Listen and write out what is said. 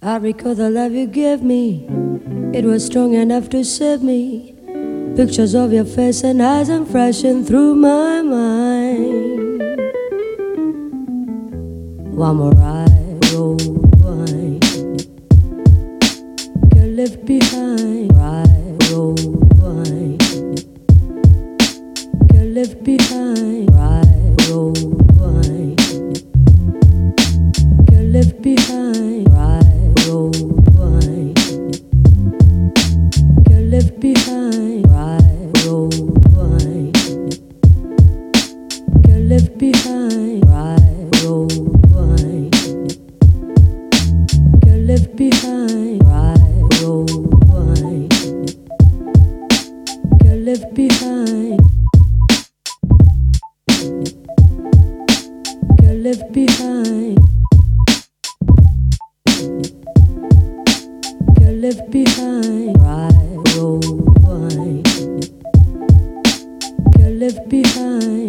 I recall the love you gave me. It was strong enough to save me. Pictures of your face and eyes and flashing through my mind. One more ride, old wine. Get left behind. Ride, old wine. Get left behind. Ride, old wine. Get left behind. Ride, old wine. Get left behind. Ride, old wine. Get left behind. Ride, old wine. Get left behind. Ride, old wine. Get left behind. Get left behind. Get left behind. Ride, old wine. Get left behind.